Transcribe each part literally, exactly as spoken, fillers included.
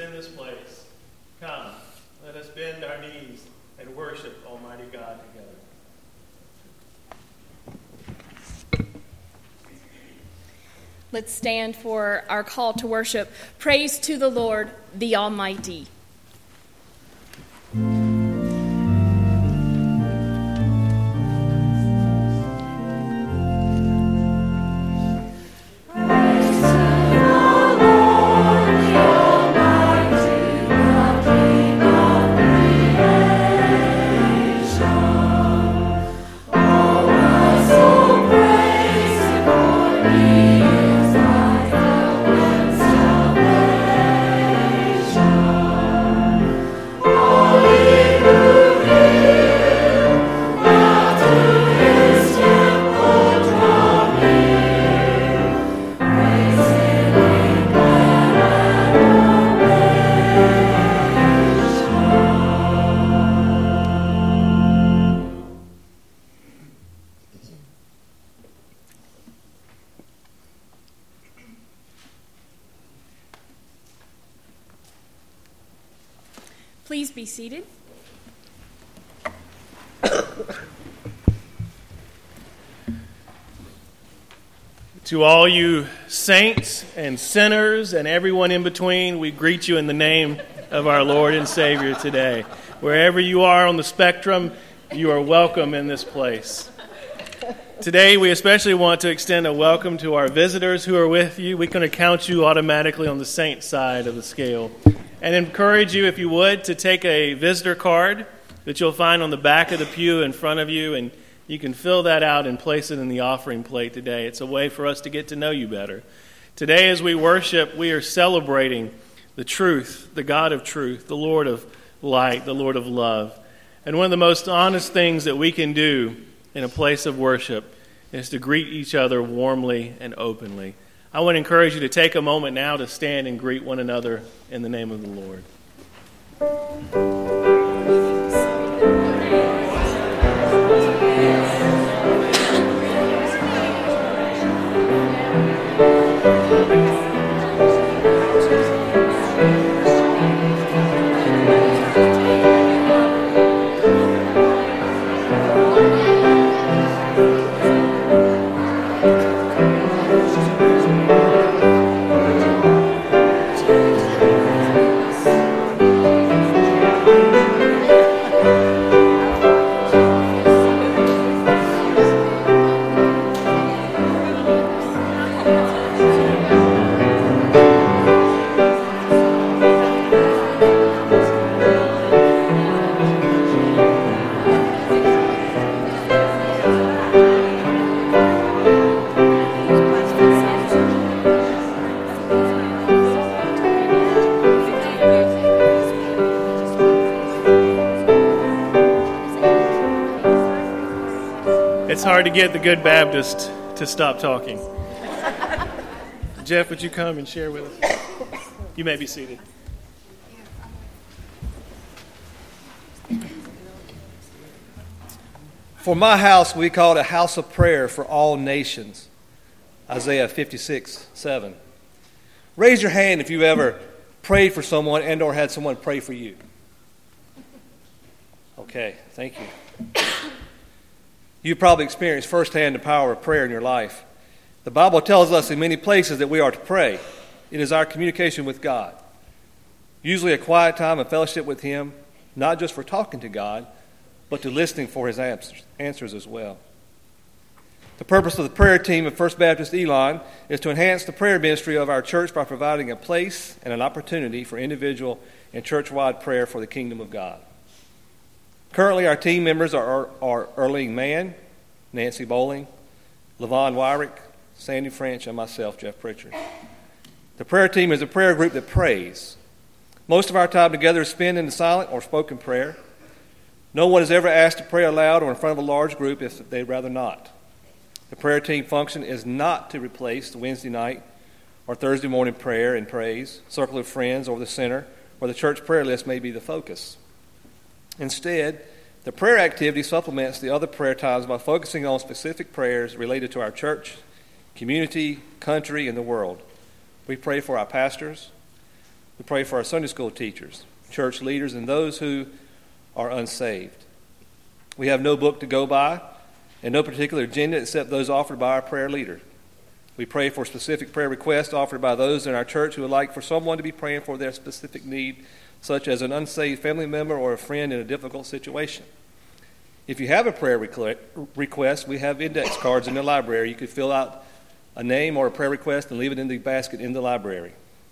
in this place. Come, let us bend our knees and worship Almighty God together. Let's stand for our call to worship. Praise to the Lord, the Almighty. Please be seated. To all you saints and sinners and everyone in between, we greet you in the name of our Lord and Savior today. Wherever you are on the spectrum, you are welcome in this place. Today, we especially want to extend a welcome to our visitors who are with you. We can count you automatically on the saint side of the scale. And encourage you, if you would, to take a visitor card that you'll find on the back of the pew in front of you, and you can fill that out and place it in the offering plate today. It's a way for us to get to know you better. Today, as we worship, we are celebrating the truth, the God of truth, the Lord of light, the Lord of love. And one of the most honest things that we can do in a place of worship is to greet each other warmly and openly. I want to encourage you to take a moment now to stand and greet one another in the name of the Lord. It's hard to get the good Baptist to stop talking. Jeff, would you come and share with us? You may be seated. For my house, we call it a house of prayer for all nations. Isaiah fifty-six seven. Raise your hand if you've ever prayed for someone and or had someone pray for you. Okay, thank you. You've probably experienced firsthand the power of prayer in your life. The Bible tells us in many places that we are to pray. It is our communication with God. Usually a quiet time of fellowship with Him, not just for talking to God, but to listening for His answers as well. The purpose of the prayer team of First Baptist Elon is to enhance the prayer ministry of our church by providing a place and an opportunity for individual and church-wide prayer for the kingdom of God. Currently, our team members are, are Erling Mann, Nancy Bowling, Levon Wyrick, Sandy French, and myself, Jeff Pritchard. The prayer team is a prayer group that prays. Most of our time together is spent in the silent or spoken prayer. No one is ever asked to pray aloud or in front of a large group if they'd rather not. The prayer team function is not to replace the Wednesday night or Thursday morning prayer and praise, circle of friends, or the center, where the church prayer list may be the focus. Instead, the prayer activity supplements the other prayer times by focusing on specific prayers related to our church, community, country, and the world. We pray for our pastors, We pray for our Sunday school teachers, church leaders, and those who are unsaved. We have no book to go by and no particular agenda except those offered by our prayer leader. We pray for specific prayer requests offered by those in our church who would like for someone to be praying for their specific need, such as an unsaved family member or a friend in a difficult situation. If you have a prayer request, we have index cards in the library. You could fill out a name or a prayer request and leave it in the basket in the library.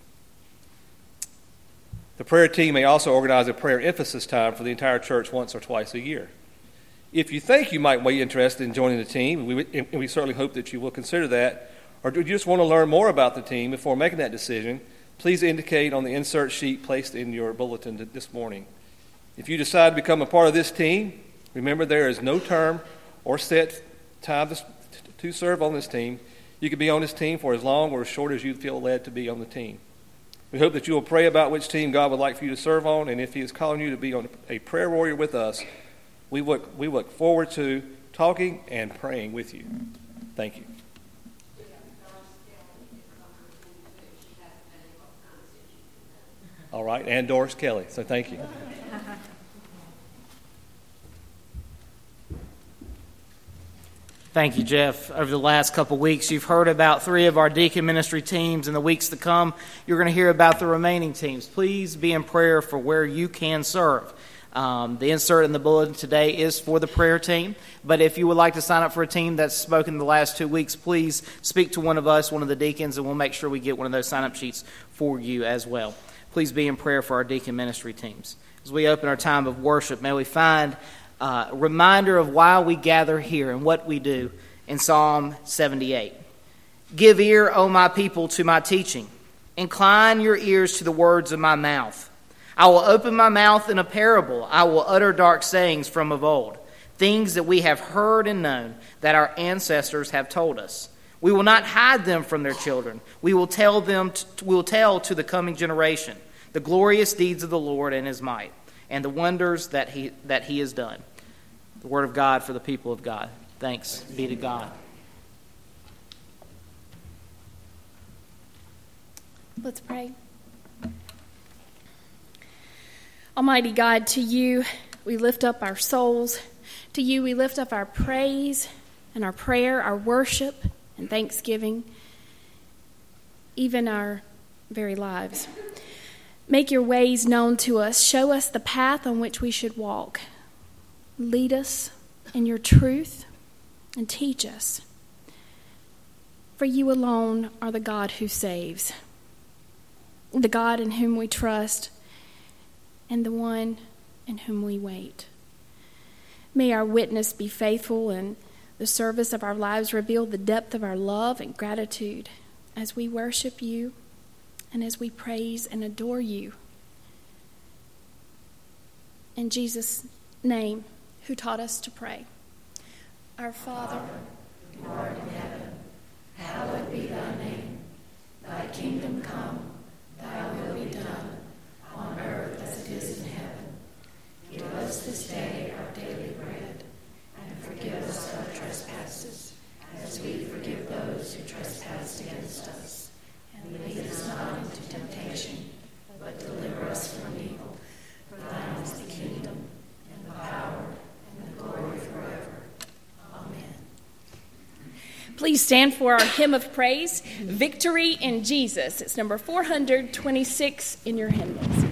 The prayer team may also organize a prayer emphasis time for the entire church once or twice a year. If you think you might be interested in joining the team, we, and we certainly hope that you will consider that, or do you just want to learn more about the team before making that decision, please indicate on the insert sheet placed in your bulletin this morning. If you decide to become a part of this team, remember there is no term or set time to serve on this team. You can be on this team for as long or as short as you feel led to be on the team. We hope that you will pray about which team God would like for you to serve on, and if He is calling you to be on a prayer warrior with us, we look, we look forward to talking and praying with you. Thank you. All right, and Doris Kelly, so thank you. Thank you, Jeff. Over the last couple weeks, you've heard about three of our deacon ministry teams. In the weeks to come, you're going to hear about the remaining teams. Please be in prayer for where you can serve. Um, the insert in the bulletin today is for the prayer team, but if you would like to sign up for a team that's spoken the last two weeks, please speak to one of us, one of the deacons, and we'll make sure we get one of those sign-up sheets for you as well. Please be in prayer for our deacon ministry teams. As we open our time of worship, may we find a uh, reminder of why we gather here and what we do in Psalm seventy-eight. Give ear, O my people, to my teaching. Incline your ears to the words of my mouth. I will open my mouth in a parable. I will utter dark sayings from of old, things that we have heard and known, that our ancestors have told us. We will not hide them from their children. We will tell them. To, we will tell to the coming generation the glorious deeds of the Lord and His might, and the wonders that He that He has done. The word of God for the people of God. Thanks be to God. Let's pray. Almighty God, to you we lift up our souls. To you we lift up our praise and our prayer, our worship and thanksgiving, even our very lives. Make your ways known to us. Show us the path on which we should walk. Lead us in your truth and teach us. For you alone are the God who saves, the God in whom we trust, and the one in whom we wait. May our witness be faithful, and the service of our lives reveal the depth of our love and gratitude as we worship you and as we praise and adore you. In Jesus' name, who taught us to pray. Our Father, who art in heaven, hallowed be thy name. Thy kingdom come, thy will be done, on earth as it is in heaven. Give us this day our daily bread, and forgive us our trespasses, as we forgive those who trespass against us. And lead us not into temptation, but deliver us from evil. For thine is the kingdom, and the power, and the glory forever. Amen. Please stand for our hymn of praise, Victory in Jesus. It's number four hundred twenty-six in your hymnals.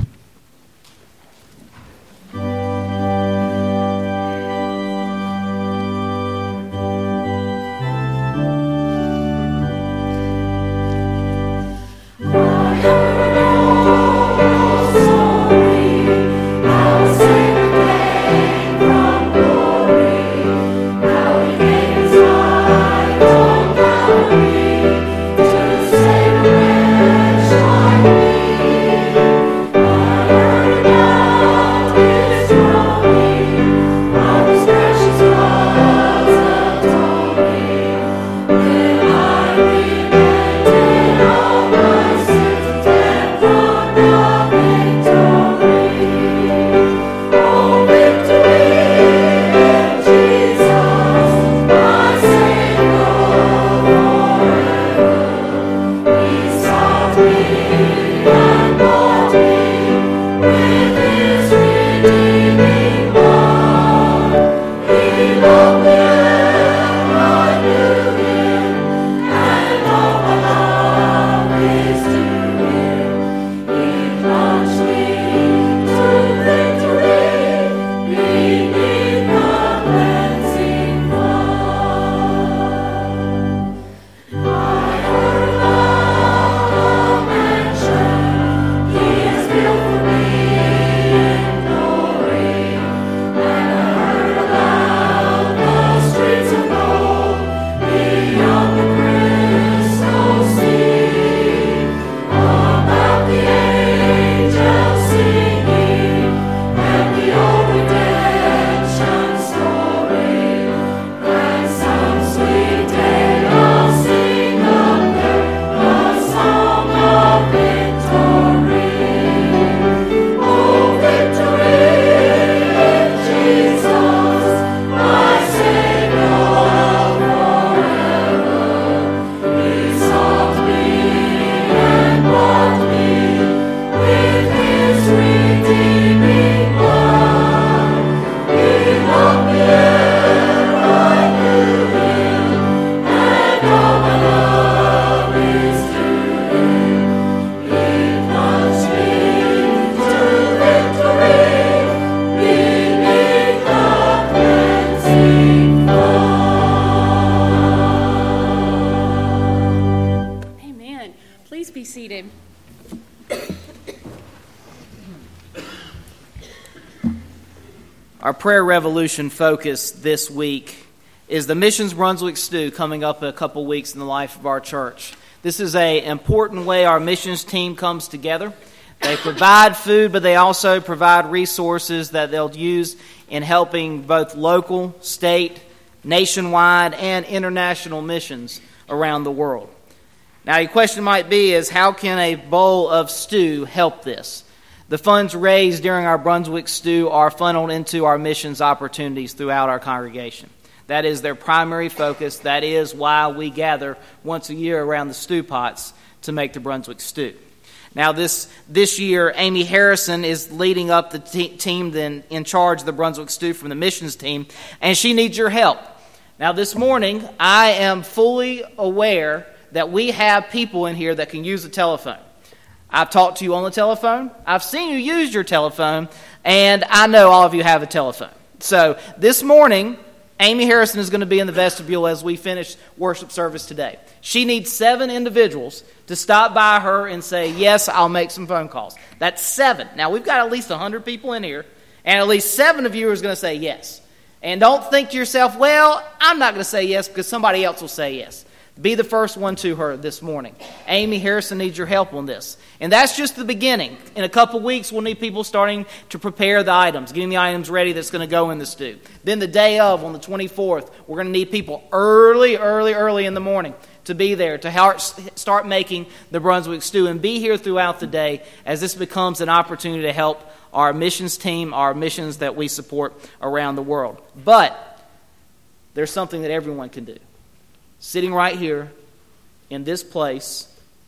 To save a wretch like me. Our prayer revolution focus this week is the Missions Brunswick Stew coming up in a couple weeks in the life of our church. This is an important way our missions team comes together. They provide food, but they also provide resources that they'll use in helping both local, state, nationwide, and international missions around the world. Now, your question might be is, how can a bowl of stew help this? The funds raised during our Brunswick Stew are funneled into our missions opportunities throughout our congregation. That is their primary focus. That is why we gather once a year around the stew pots to make the Brunswick Stew. Now, this this year, Amy Harrison is leading up the te- team then in charge of the Brunswick Stew from the missions team, and she needs your help. Now, this morning, I am fully aware that we have people in here that can use a telephone. I've talked to you on the telephone. I've seen you use your telephone, and I know all of you have a telephone. So this morning, Amy Harrison is going to be in the vestibule as we finish worship service today. She needs seven individuals to stop by her and say, yes, I'll make some phone calls. That's seven. Now, we've got at least one hundred people in here, and at least seven of you are going to say yes. And don't think to yourself, well, I'm not going to say yes because somebody else will say yes. Be the first one to her this morning. Amy Harrison needs your help on this. And that's just the beginning. In a couple weeks, we'll need people starting to prepare the items, getting the items ready that's going to go in the stew. Then the day of, on the twenty-fourth, we're going to need people early, early, early in the morning to be there, to start making the Brunswick Stew, and be here throughout the day as this becomes an opportunity to help our missions team, our missions that we support around the world. But there's something that everyone can do. Sitting right here in this place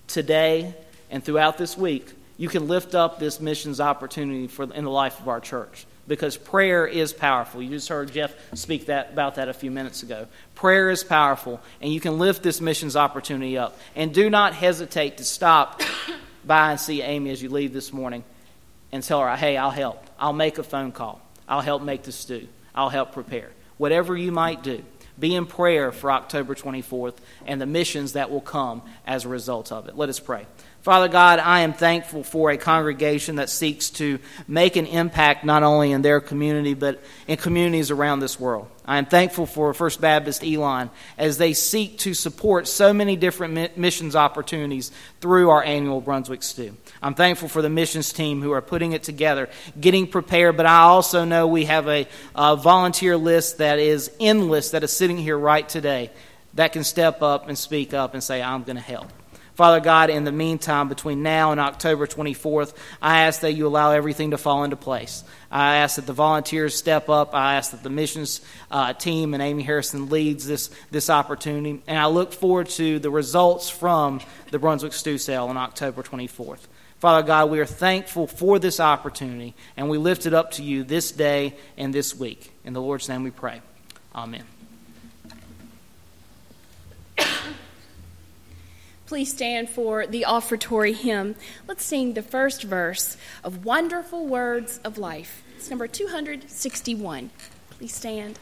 today and throughout this week, you can lift up this missions opportunity for in the life of our church, because prayer is powerful. You just heard Jeff speak that about that a few minutes ago. Prayer is powerful, and you can lift this missions opportunity up. And do not hesitate to stop by and see Amy as you leave this morning and tell her, hey, I'll help. I'll make a phone call. I'll help make the stew. I'll help prepare. Whatever you might do, be in prayer for October twenty-fourth and the missions that will come as a result of it. Let us pray. Father God, I am thankful for a congregation that seeks to make an impact not only in their community, but in communities around this world. I am thankful for First Baptist Elon as they seek to support so many different missions opportunities through our annual Brunswick Stew. I'm thankful for the missions team who are putting it together, getting prepared, but I also know we have a, a volunteer list that is endless, that is sitting here right today, that can step up and speak up and say, I'm going to help. Father God, in the meantime, between now and October twenty-fourth, I ask that you allow everything to fall into place. I ask that the volunteers step up. I ask that the missions uh, team and Amy Harrison leads this, this opportunity. And I look forward to the results from the Brunswick Stew Sale on October twenty-fourth. Father God, we are thankful for this opportunity, and we lift it up to you this day and this week. In the Lord's name we pray. Amen. Please stand for the offertory hymn. Let's sing the first verse of Wonderful Words of Life. It's number two hundred sixty-one. Please stand.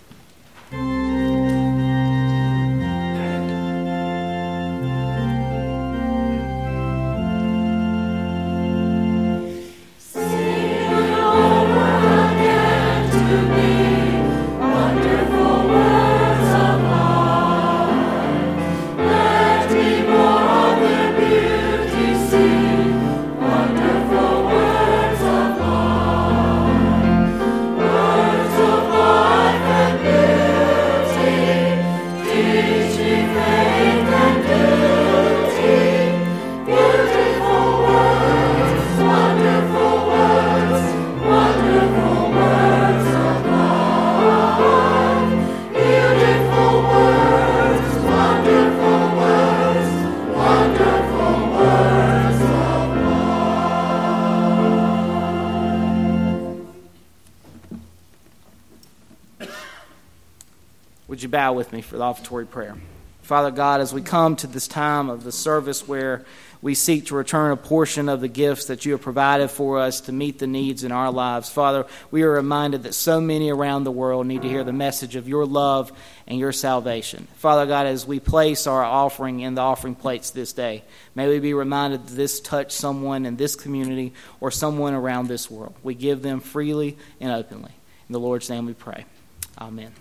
Would you bow with me for the offertory prayer? Father God, as we come to this time of the service where we seek to return a portion of the gifts that you have provided for us to meet the needs in our lives, Father, we are reminded that so many around the world need to hear the message of your love and your salvation. Father God, as we place our offering in the offering plates this day, may we be reminded that this touched someone in this community or someone around this world. We give them freely and openly. In the Lord's name we pray. Amen.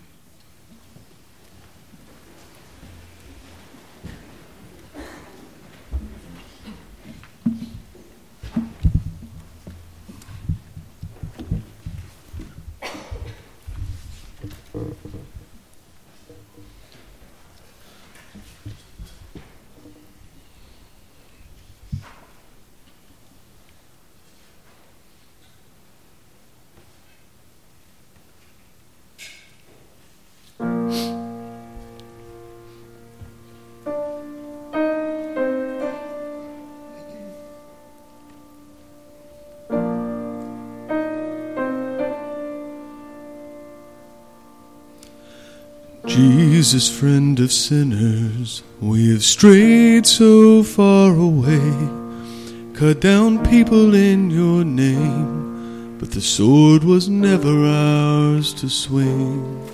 Jesus, friend of sinners, we have strayed so far away, cut down people in your name, but the sword was never ours to swing.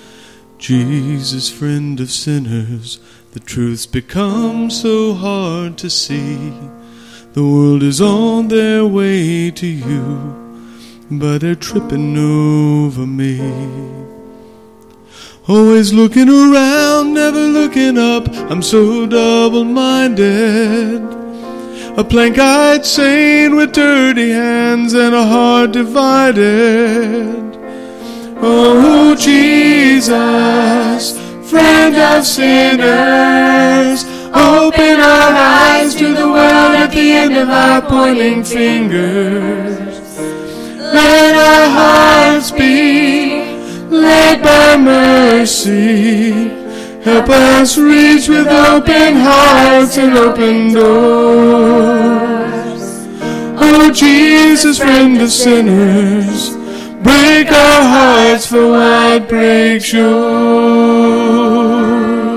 Jesus, friend of sinners, the truth's become so hard to see. The world is on their way to you, but they're tripping over me. Always looking around, never looking up, I'm so double-minded. A plank-eyed saint with dirty hands and a heart divided. Oh, Jesus, friend of sinners, open our eyes to the world at the end of our pointing fingers. Let our hearts be led by mercy. Help us reach with open hearts and open doors. Oh, Jesus, friend of sinners, break our hearts for what breaks yours.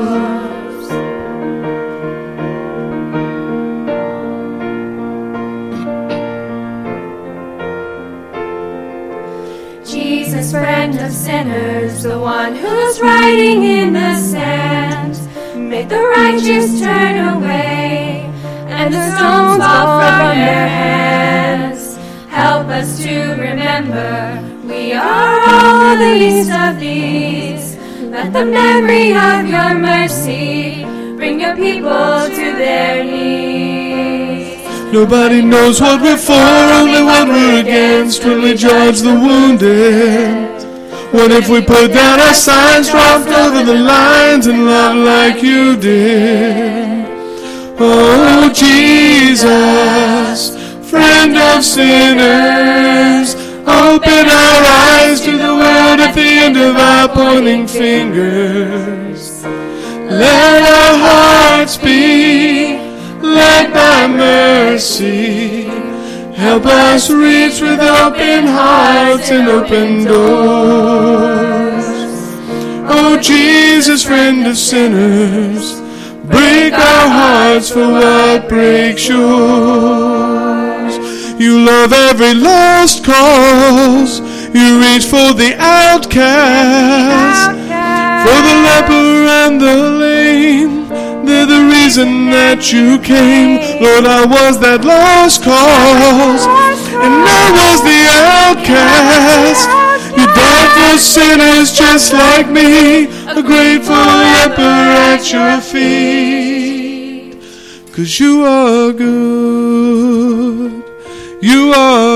Jesus, friend of sinners, the one who's writing in the sand, make the righteous turn away and the stones fall from their hands. Help us to remember we are all the least of these. Let the memory of your mercy bring your people to their knees. Nobody knows what we're for, only what we're against when we judge the wounded. What if we put down our signs, dropped over the lines, and love like you did? Oh, Jesus, friend of sinners, open our eyes to the world at the end of our pointing fingers. Let our hearts be led by mercy. Help us reach with open hearts and open doors. Oh, Jesus, friend of sinners, break our hearts for what breaks yours. You love every lost cause. You reach for the outcast, for the leper and the lame. They're the reason that you came. Lord, I was that lost cause, and I was the outcast. You died for sinners just like me, a grateful leper at your feet. 'Cause you are good, you are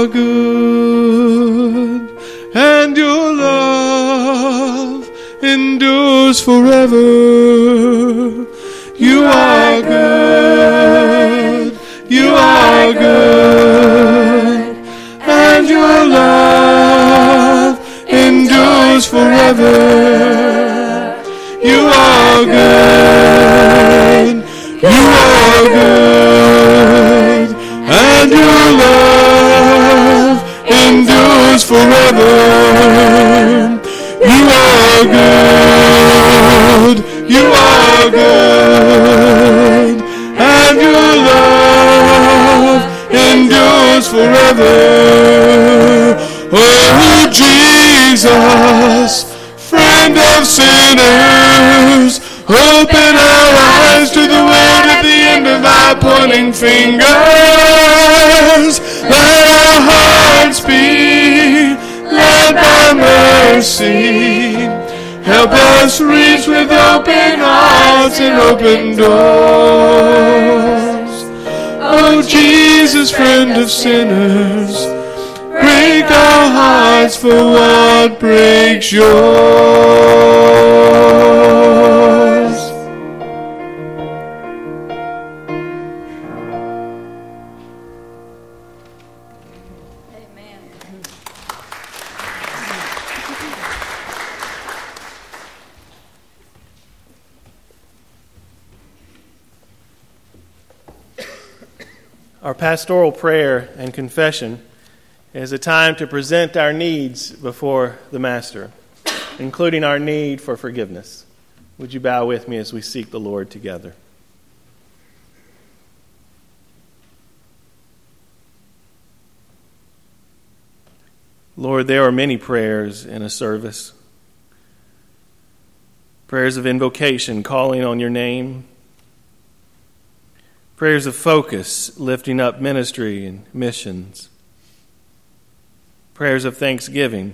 good, and your love endures forever. You are good, you are good, and your love endures forever. You are good, you are good, and your love endures forever. You are good, you are good, and your love endures forever. Oh, Jesus, friend of sinners, open our eyes to the world at the end of our pointing fingers. Let our hearts be led by mercy. mercy. Help us reach with open hearts and open doors. Oh, Jesus, friend of sinners, break our hearts for what breaks yours. Our pastoral prayer and confession is a time to present our needs before the Master, including our need for forgiveness. Would you bow with me as we seek the Lord together? Lord, there are many prayers in a service. Prayers of invocation, calling on your name. Prayers of focus, lifting up ministry and missions. Prayers of thanksgiving.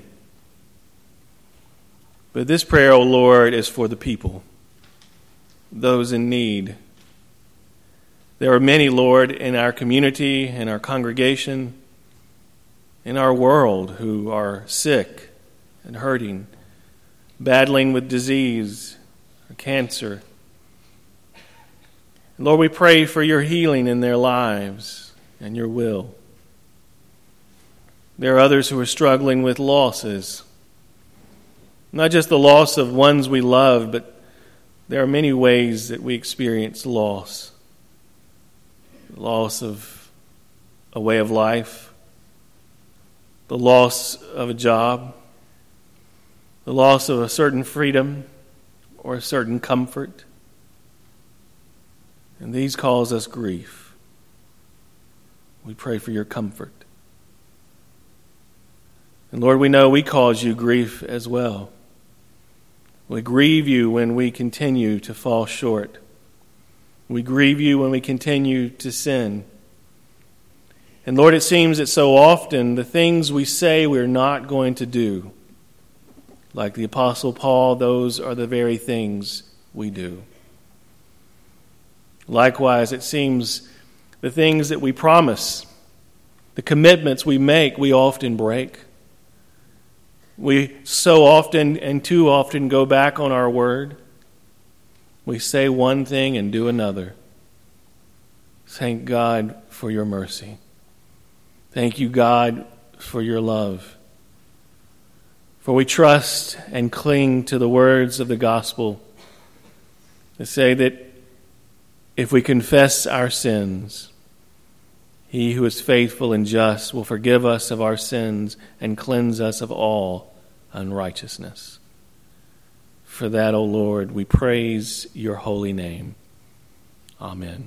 But this prayer, O Lord, is for the people, those in need. There are many, Lord, in our community, in our congregation, in our world who are sick and hurting, battling with disease or cancer. Lord, we pray for your healing in their lives and your will. There are others who are struggling with losses, not just the loss of ones we love, but there are many ways that we experience loss. Loss of a way of life, the loss of a job, the loss of a certain freedom or a certain comfort. And these cause us grief. We pray for your comfort. And Lord, we know we cause you grief as well. We grieve you when we continue to fall short. We grieve you when we continue to sin. And Lord, it seems that so often the things we say we're not going to do, like the Apostle Paul, those are the very things we do. Likewise, it seems the things that we promise, the commitments we make, we often break. We so often and too often go back on our word. We say one thing and do another. Thank God for your mercy. Thank you, God, for your love. For we trust and cling to the words of the gospel that say that if we confess our sins, he who is faithful and just will forgive us of our sins and cleanse us of all unrighteousness. For that, O Lord, we praise your holy name. Amen.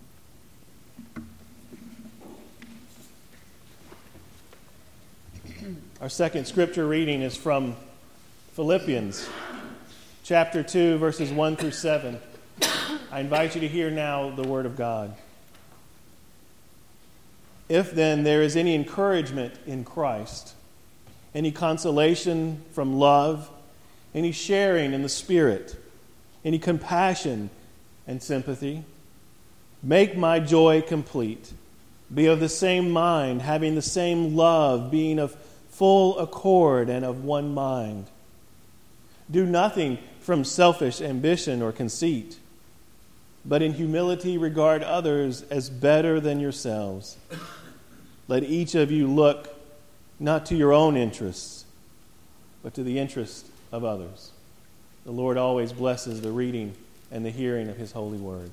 Our second scripture reading is from Philippians chapter two, verses one through seven. I invite you to hear now the word of God. If then there is any encouragement in Christ, any consolation from love, any sharing in the Spirit, any compassion and sympathy, make my joy complete. Be of the same mind, having the same love, being of full accord and of one mind. Do nothing from selfish ambition or conceit, but in humility regard others as better than yourselves. Let each of you look not to your own interests, but to the interest of others. The Lord always blesses the reading and the hearing of his holy word.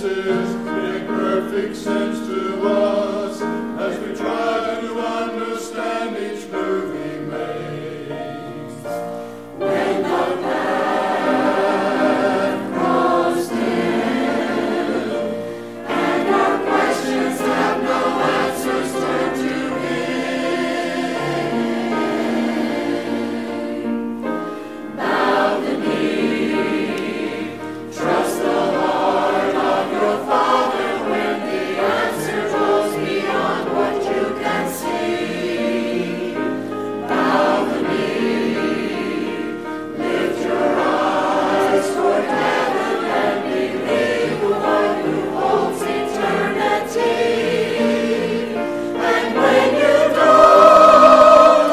voices make perfect sense to us as we try to understand each move he makes. When the path grows dim and our questions have no answers, turn to him. Bow the knee, trust the heart of your Father when the answer goes beyond what you can see. Bow the knee, lift your eyes toward heaven and believe the one who holds eternity. And when you don't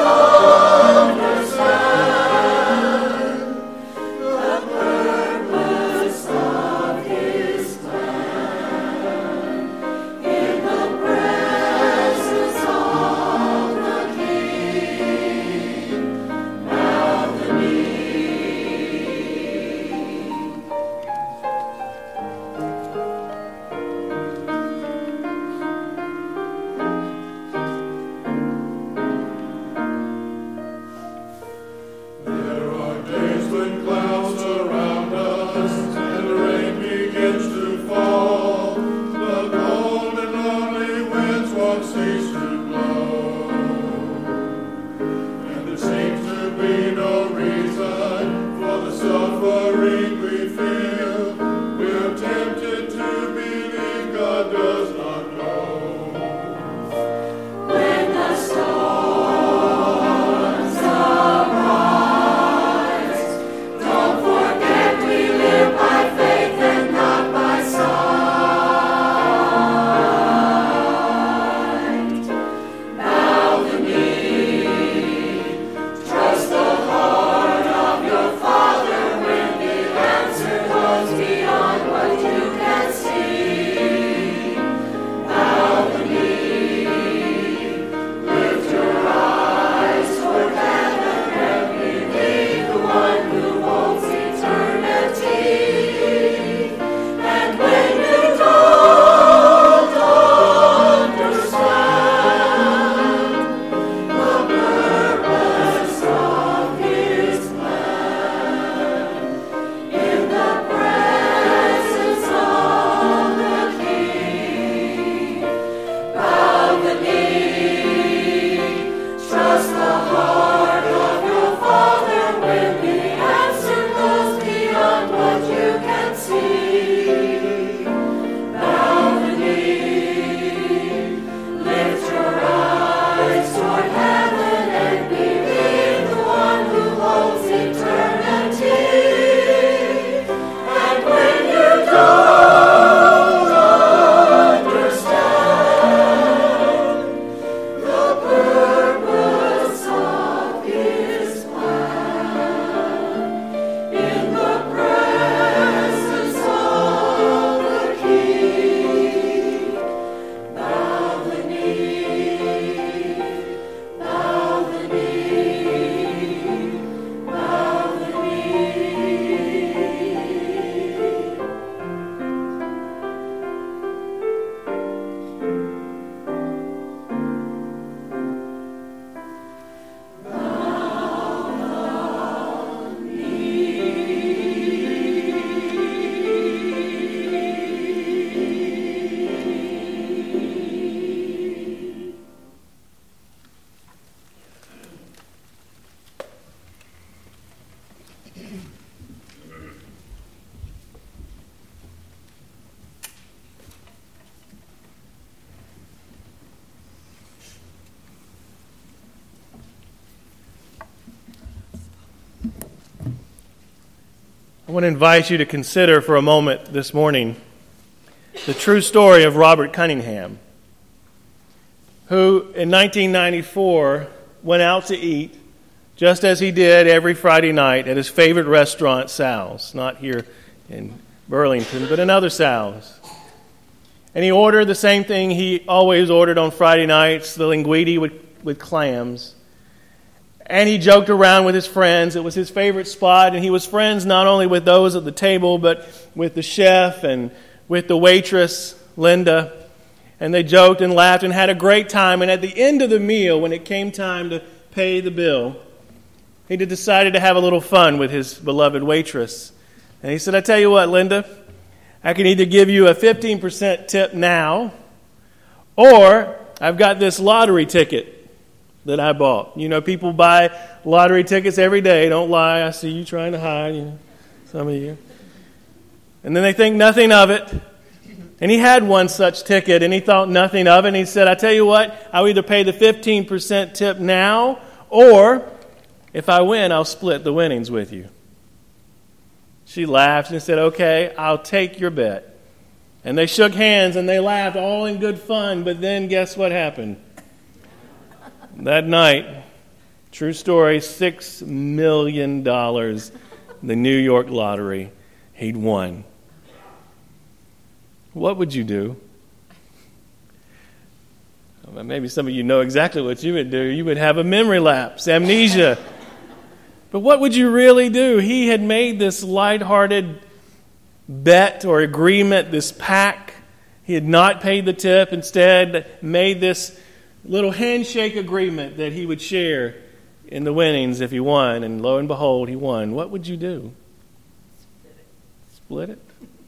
understand the purpose of his plan, in the presence of the King, bow the There are days when clouds surround us and the rain begins to fall. The cold and lonely winds won't cease to blow, and there seems to be no reason for the suffering we feel. We're tempted to believe God does not know. When the storms arise, don't forget we live by faith and not by sight. Bow the knee, trust the heart of your Father when the answer goes beyond what you can see. Bow the knee, lift your eyes toward heaven and believe the one who holds eternity. And when you don't understand the purpose of his plan, in the presence of the King, bow the knee, trust the heart of your Father when the answer goes beyond what you can see. Bow the knee, lift your eyes toward heaven and believe the one who holds eternity. And when you don't understand the purpose of his plan, in the presence of the King, bow the knee, bow the knee, bow the knee. I want to invite you to consider for a moment this morning the true story of Robert Cunningham, who in nineteen ninety-four went out to eat just as he did every Friday night at his favorite restaurant, Sal's, not here in Burlington, but another Sal's. And he ordered the same thing he always ordered on Friday nights, the linguine with, with clams. And he joked around with his friends. It was his favorite spot, and he was friends not only with those at the table, but with the chef and with the waitress, Linda, and they joked and laughed and had a great time. And at the end of the meal, when it came time to pay the bill, he decided to have a little fun with his beloved waitress. And he said, I tell you what, Linda, I can either give you a fifteen percent tip now, or I've got this lottery ticket that I bought. You know, people buy lottery tickets every day. Don't lie. I see you trying to hide, you know, some of you. And then they think nothing of it. And he had one such ticket, and he thought nothing of it. And he said, I tell you what, I'll either pay the fifteen percent tip now, or if I win, I'll split the winnings with you. She laughed and said, okay, I'll take your bet. And they shook hands and they laughed, all in good fun. But then guess what happened? That night, true story, six million dollars, the New York lottery, he'd won. What would you do? Well, maybe some of you know exactly what you would do. You would have a memory lapse, amnesia. But what would you really do? He had made this lighthearted bet or agreement, this pact. He had not paid the tip. Instead, made this little handshake agreement that he would share in the winnings if he won. And lo and behold, he won. What would you do? Split it. Split it?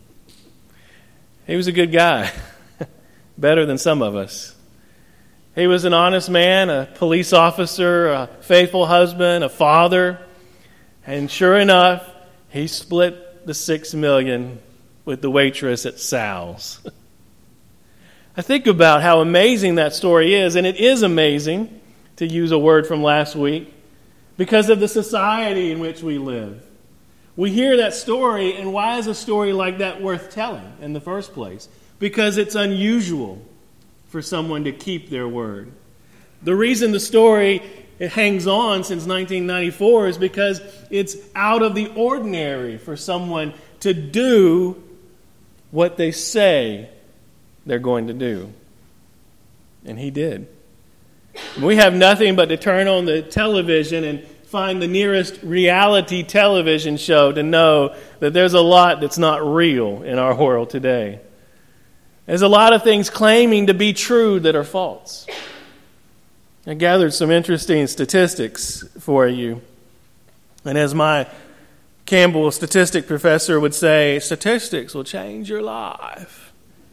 He was a good guy. Better than some of us. He was an honest man, a police officer, a faithful husband, a father. And sure enough, he split the six million with the waitress at Sal's. I think about how amazing that story is, and it is amazing, to use a word from last week, because of the society in which we live. We hear that story, and why is a story like that worth telling in the first place? Because it's unusual for someone to keep their word. The reason the story it hangs on since nineteen ninety-four is because it's out of the ordinary for someone to do what they say they're going to do. And he did. We have nothing but to turn on the television and find the nearest reality television show to know that there's a lot that's not real in our world today. There's a lot of things claiming to be true that are false. I gathered some interesting statistics for you. And as my Campbell statistic professor would say, statistics will change your life.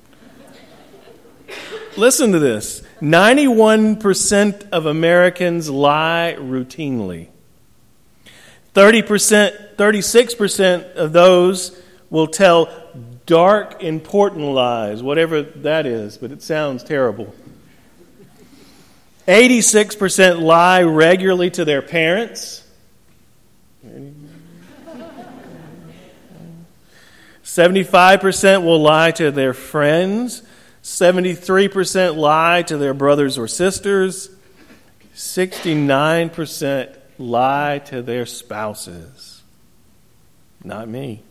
Listen to this. ninety-one percent of Americans lie routinely. thirty percent, thirty-six percent of those will tell dark, important lies, whatever that is, but it sounds terrible. eighty-six percent lie regularly to their parents. seventy-five percent will lie to their friends. seventy-three percent lie to their brothers or sisters. sixty-nine percent lie to their spouses. Not me.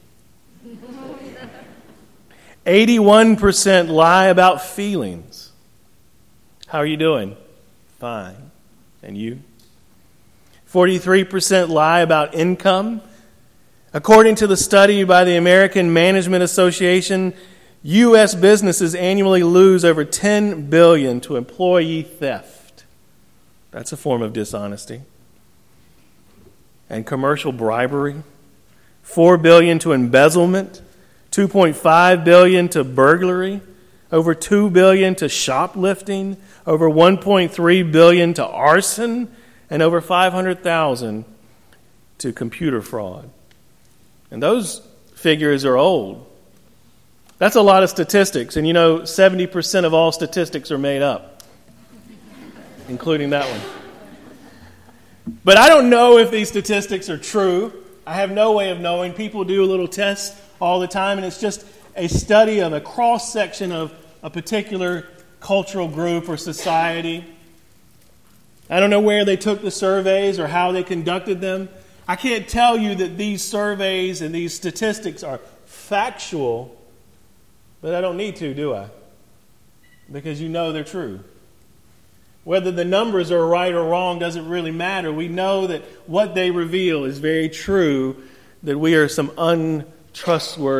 eighty-one percent lie about feelings. How are you doing? Fine. And you? forty-three percent lie about income. According to the study by the American Management Association, U S businesses annually lose over ten billion dollars to employee theft. That's a form of dishonesty. And commercial bribery. four billion dollars to embezzlement. two point five billion dollars to burglary. Over two billion dollars to shoplifting. Over one point three billion dollars to arson. And over five hundred thousand dollars to computer fraud. And those figures are old. That's a lot of statistics. And you know, seventy percent of all statistics are made up, including that one. But I don't know if these statistics are true. I have no way of knowing. People do a little test all the time, and it's just a study of a cross-section of a particular cultural group or society. I don't know where they took the surveys or how they conducted them. I can't tell you that these surveys and these statistics are factual, but I don't need to, do I? Because you know they're true. Whether the numbers are right or wrong doesn't really matter. We know that what they reveal is very true, that we are some untrustworthy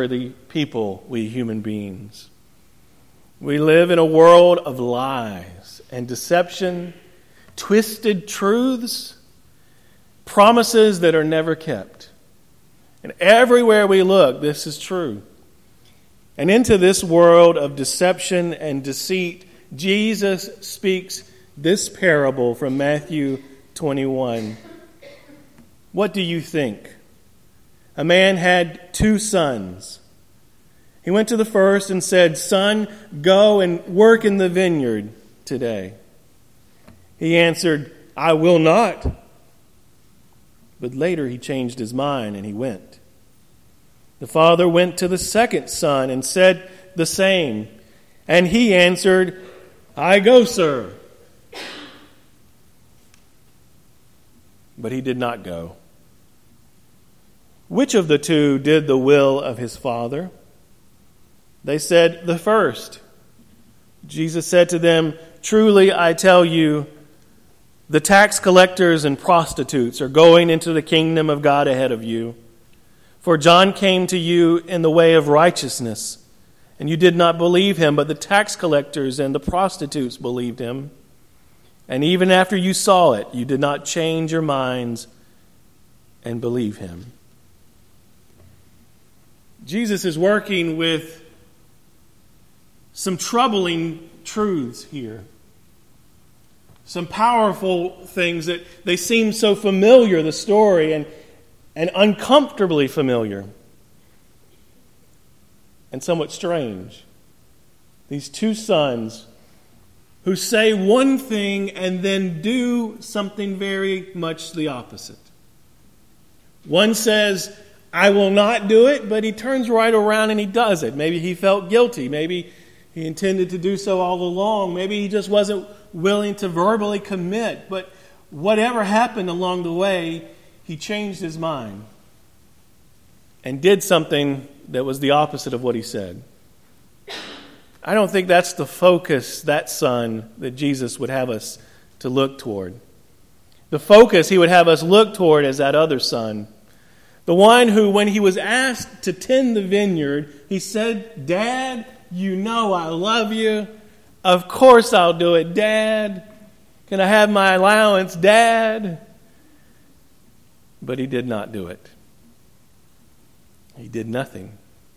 people, we human beings. We live in a world of lies and deception, twisted truths, promises that are never kept. And everywhere we look, this is true. And into this world of deception and deceit, Jesus speaks this parable from Matthew twenty-one. What do you think? A man had two sons. He went to the first and said, "Son, go and work in the vineyard today." He answered, "I will not." But later he changed his mind and he went. The father went to the second son and said the same. And he answered, "I go, sir." But he did not go. Which of the two did the will of his father? They said, "The first." Jesus said to them, "Truly I tell you, the tax collectors and prostitutes are going into the kingdom of God ahead of you. For John came to you in the way of righteousness, and you did not believe him, but the tax collectors and the prostitutes believed him. And even after you saw it, you did not change your minds and believe him." Jesus is working with some troubling truths here. Some powerful things that they seem so familiar, the story, and, and uncomfortably familiar. And somewhat strange. These two sons who say one thing and then do something very much the opposite. One says, "I will not do it," but he turns right around and he does it. Maybe he felt guilty. Maybe he intended to do so all along. Maybe he just wasn't willing to verbally commit. But whatever happened along the way, he changed his mind and did something that was the opposite of what he said. I don't think that's the focus, that son, that Jesus would have us to look toward. The focus he would have us look toward is that other son. The one who, when he was asked to tend the vineyard, he said, "Dad, you know I love you. Of course I'll do it, Dad. Can I have my allowance, Dad?" But he did not do it. He did nothing.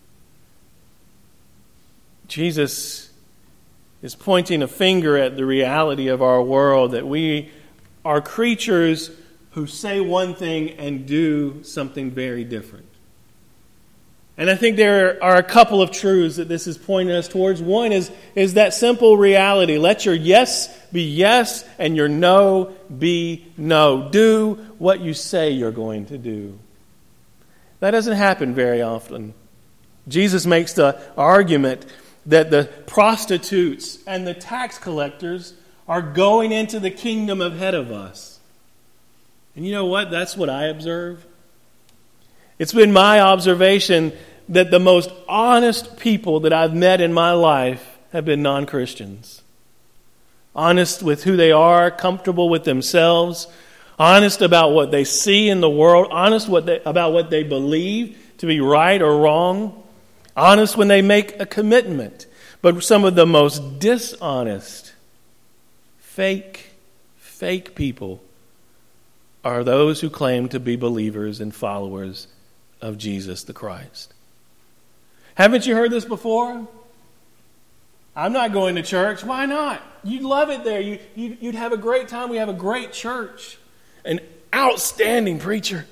Jesus is pointing a finger at the reality of our world, that we are creatures who say one thing and do something very different. And I think there are a couple of truths that this is pointing us towards. One is, is that simple reality. Let your yes be yes and your no be no. Do what you say you're going to do. That doesn't happen very often. Jesus makes the argument that the prostitutes and the tax collectors are going into the kingdom ahead of us. And you know what? That's what I observe. It's been my observation that the most honest people that I've met in my life have been non-Christians. Honest with who they are, comfortable with themselves, honest about what they see in the world, honest what they, about what they believe to be right or wrong, honest when they make a commitment. But some of the most dishonest, fake, fake people are those who claim to be believers and followers of Jesus the Christ. Haven't you heard this before? I'm not going to church. Why not? You'd love it there. You, you'd, you'd have a great time. We have a great church. An outstanding preacher.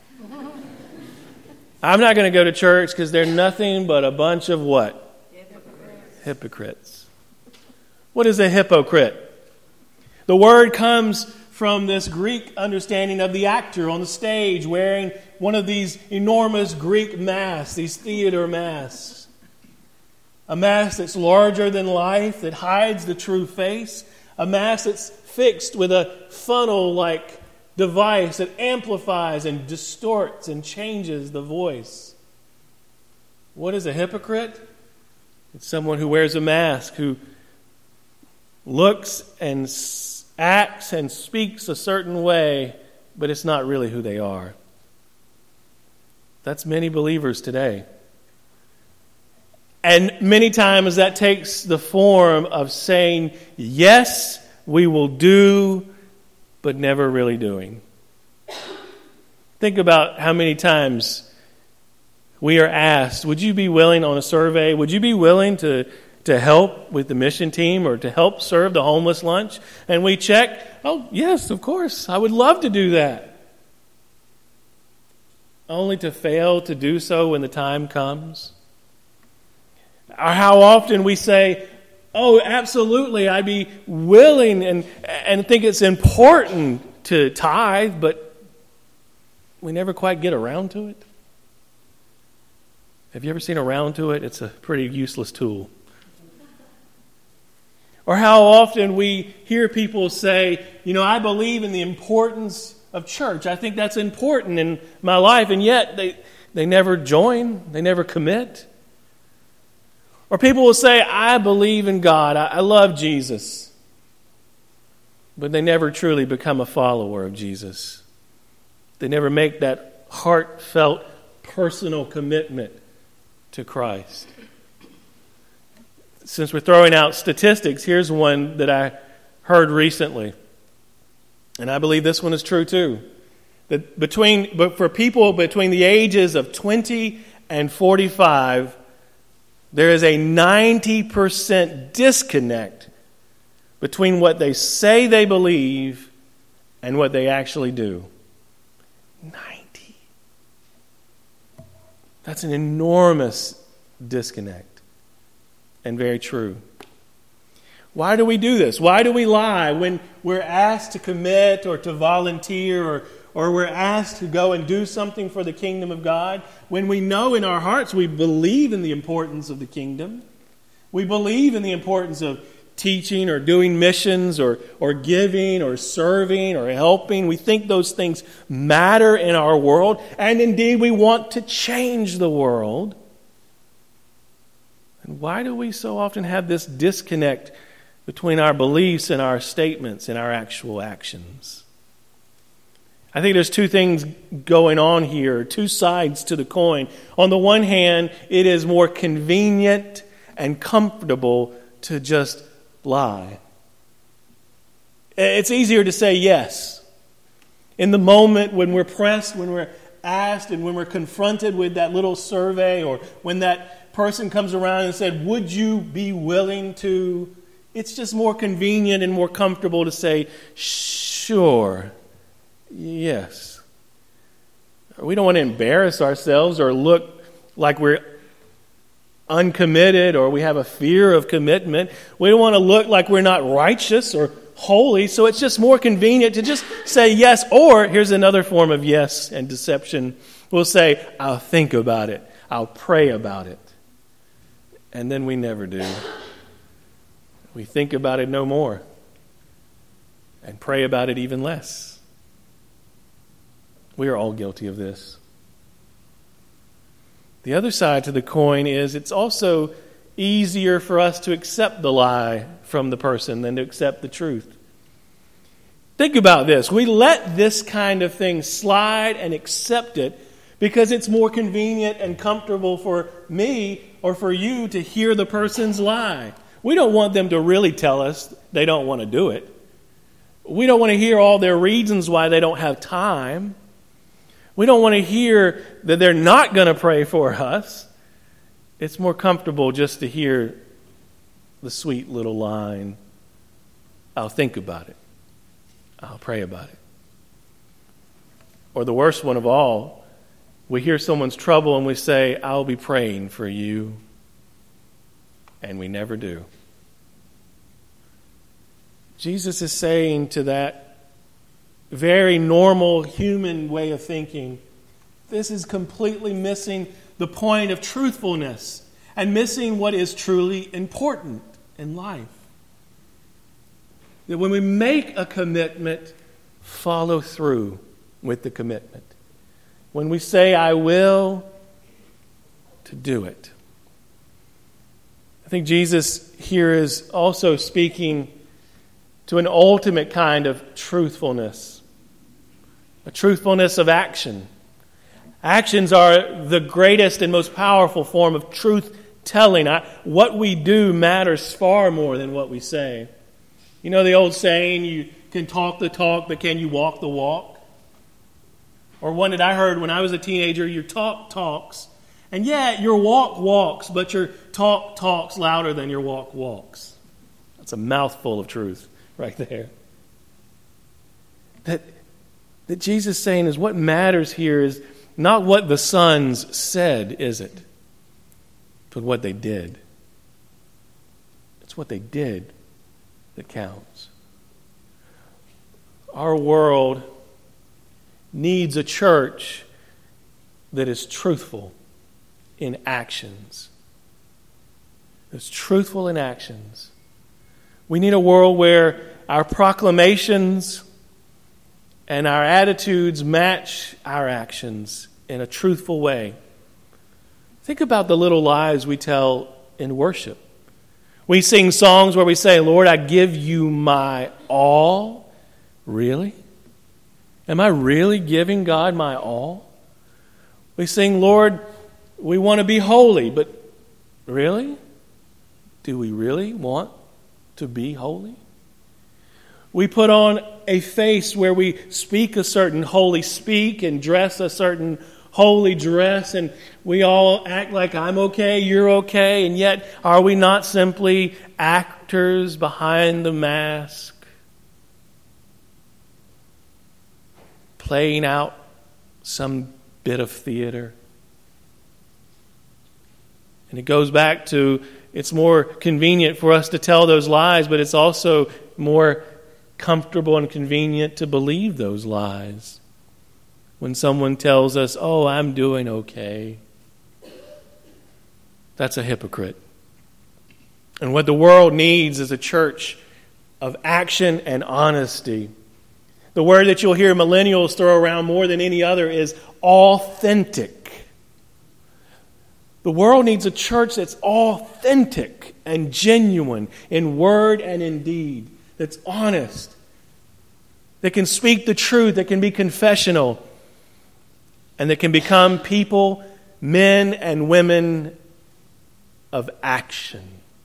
I'm not going to go to church because they're nothing but a bunch of what? Hypocrites. Hypocrites. What is a hypocrite? The word comes from this Greek understanding of the actor on the stage wearing one of these enormous Greek masks, these theater masks. A mask that's larger than life, that hides the true face. A mask that's fixed with a funnel-like device that amplifies and distorts and changes the voice. What is a hypocrite? It's someone who wears a mask, who looks and acts and speaks a certain way, but it's not really who they are. That's many believers today. And many times that takes the form of saying, yes, we will do, but never really doing. Think about how many times we are asked, would you be willing on a survey, would you be willing to, to help with the mission team or to help serve the homeless lunch? And we check, oh, yes, of course, I would love to do that. Only to fail to do so when the time comes. Or how often we say, oh, absolutely, I'd be willing and, and think it's important to tithe, but we never quite get around to it. Have you ever seen around to it? It's a pretty useless tool. Or how often we hear people say, you know, I believe in the importance of church. I think that's important in my life, and yet they, they never join, they never commit. Or people will say, I believe in God, I, I love Jesus, but they never truly become a follower of Jesus. They never make that heartfelt, personal commitment to Christ. Since we're throwing out statistics, here's one that I heard recently. And I believe this one is true too. That between, but for people between the ages of twenty and forty-five, there is a ninety percent disconnect between what they say they believe and what they actually do. ninety. That's an enormous disconnect, and very true. Why do we do this? Why do we lie when we're asked to commit or to volunteer or, or we're asked to go and do something for the kingdom of God? When we know in our hearts we believe in the importance of the kingdom. We believe in the importance of teaching or doing missions or, or giving or serving or helping. We think those things matter in our world. And indeed we want to change the world. And why do we so often have this disconnect between our beliefs and our statements and our actual actions? I think there's two things going on here, two sides to the coin. On the one hand, it is more convenient and comfortable to just lie. It's easier to say yes. In the moment when we're pressed, when we're asked, and when we're confronted with that little survey, or when that person comes around and said, would you be willing to? It's just more convenient and more comfortable to say, sure, yes. We don't want to embarrass ourselves or look like we're uncommitted or we have a fear of commitment. We don't want to look like we're not righteous or holy. So it's just more convenient to just say yes. Or here's another form of yes and deception. We'll say, I'll think about it. I'll pray about it. And then we never do. We think about it no more. And pray about it even less. We are all guilty of this. The other side to the coin is it's also easier for us to accept the lie from the person than to accept the truth. Think about this. We let this kind of thing slide and accept it because it's more convenient and comfortable for me or for you to hear the person's lie. We don't want them to really tell us they don't want to do it. We don't want to hear all their reasons why they don't have time. We don't want to hear that they're not going to pray for us. It's more comfortable just to hear the sweet little line, I'll think about it. I'll pray about it. Or the worst one of all, we hear someone's trouble and we say, I'll be praying for you. And we never do. Jesus is saying to that very normal human way of thinking, this is completely missing the point of truthfulness and missing what is truly important in life. That when we make a commitment, follow through with the commitment. When we say, I will, to do it. I think Jesus here is also speaking to an ultimate kind of truthfulness. A truthfulness of action. Actions are the greatest and most powerful form of truth telling. I, what we do matters far more than what we say. You know the old saying, you can talk the talk, but can you walk the walk? Or one that I heard when I was a teenager, your talk talks. And yeah, your walk walks, but your talk talks louder than your walk walks. That's a mouthful of truth right there. That, that Jesus is saying is what matters here is not what the sons said, is it? But what they did. It's what they did that counts. Our world needs a church that is truthful in actions. That's truthful in actions. We need a world where our proclamations and our attitudes match our actions in a truthful way. Think about the little lies we tell in worship. We sing songs where we say, Lord, I give you my all. Really? Am I really giving God my all? We sing, Lord, we want to be holy, but really? Do we really want to be holy? We put on a face where we speak a certain holy speak and dress a certain holy dress, and we all act like I'm okay, you're okay, and yet are we not simply actors behind the mask, playing out some bit of theater? And it goes back to, it's more convenient for us to tell those lies, but it's also more comfortable and convenient to believe those lies. When someone tells us, oh, I'm doing okay, that's a hypocrite. And what the world needs is a church of action and honesty. The word that you'll hear millennials throw around more than any other is authentic. The world needs a church that's authentic and genuine in word and in deed, that's honest, that can speak the truth, that can be confessional, and that can become people, men and women of action,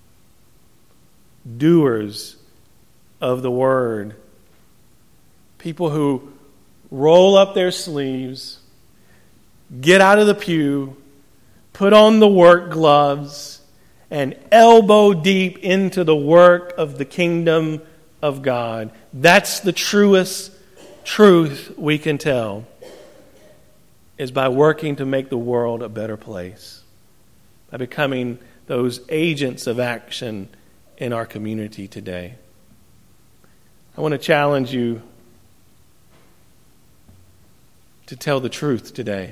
doers of the word, people who roll up their sleeves, get out of the pew, put on the work gloves, and elbow deep into the work of the kingdom of God. That's the truest truth we can tell, is by working to make the world a better place, by becoming those agents of action in our community today. I want to challenge you to tell the truth today.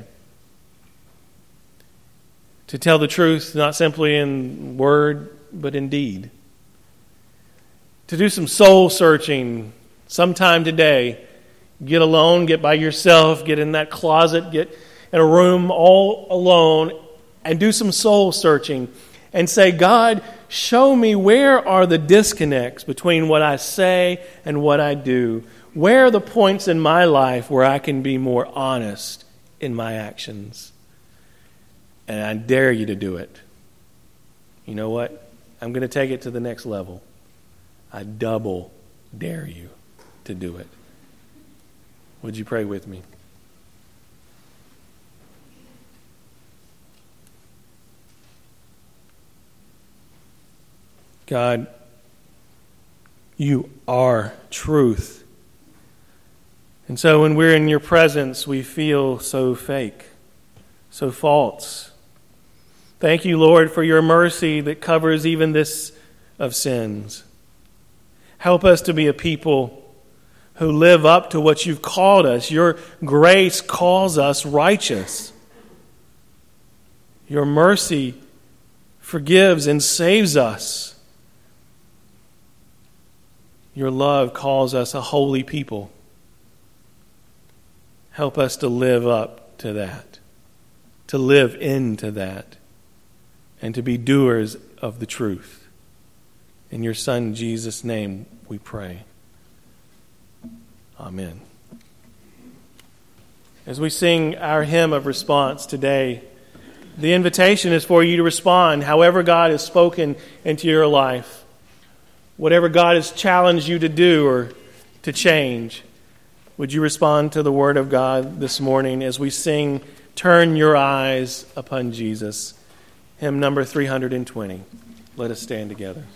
To tell the truth not simply in word, but in deed. To do some soul searching sometime today. Get alone, get by yourself, get in that closet, get in a room all alone, and do some soul searching. And say, God, show me where are the disconnects between what I say and what I do. Where are the points in my life where I can be more honest in my actions? And I dare you to do it. You know what? I'm going to take it to the next level. I double dare you to do it. Would you pray with me? God, you are truth. And so when we're in your presence, we feel so fake, so false. Thank you, Lord, for your mercy that covers even this of sins. Help us to be a people who live up to what you've called us. Your grace calls us righteous. Your mercy forgives and saves us. Your love calls us a holy people. Help us to live up to that, to live into that, and to be doers of the truth. In your Son, Jesus' name, we pray. Amen. As we sing our hymn of response today, The invitation is for you to respond however God has spoken into your life. Whatever God has challenged you to do or to change. Would you respond to the Word of God this morning as we sing, Turn Your Eyes Upon Jesus? Hymn number three hundred twenty. Let us stand together.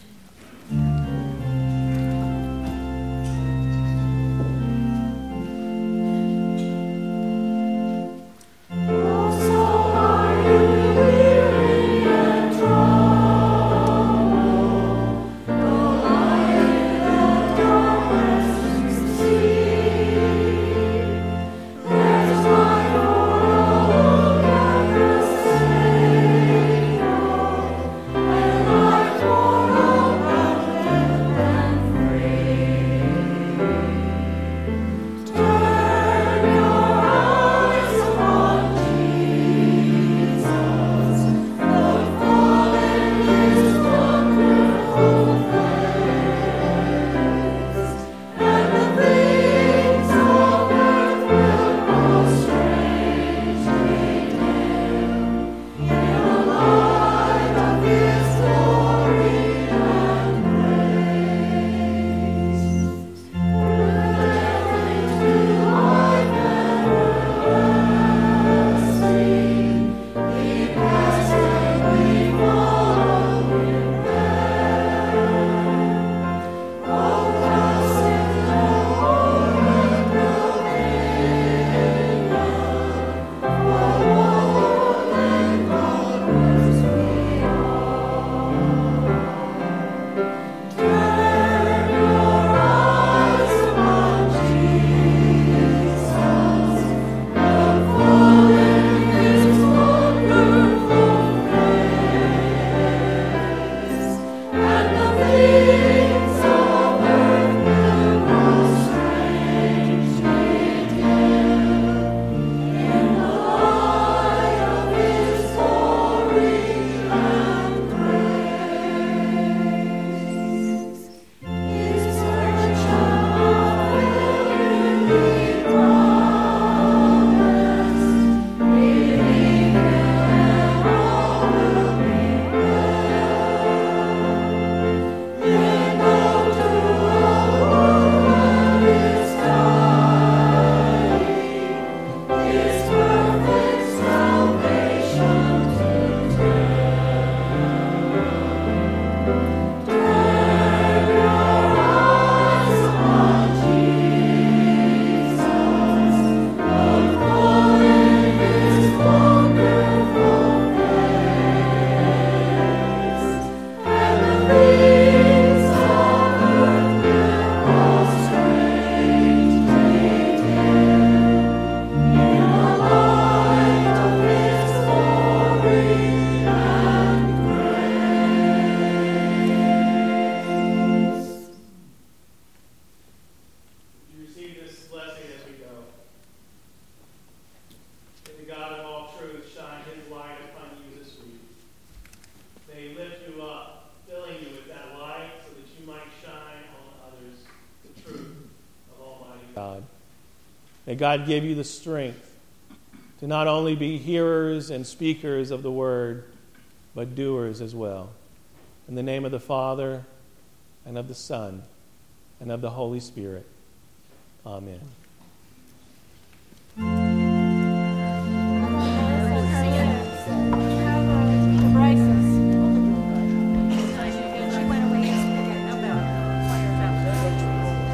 May God give you the strength to not only be hearers and speakers of the word, but doers as well. In the name of the Father, and of the Son, and of the Holy Spirit. Amen.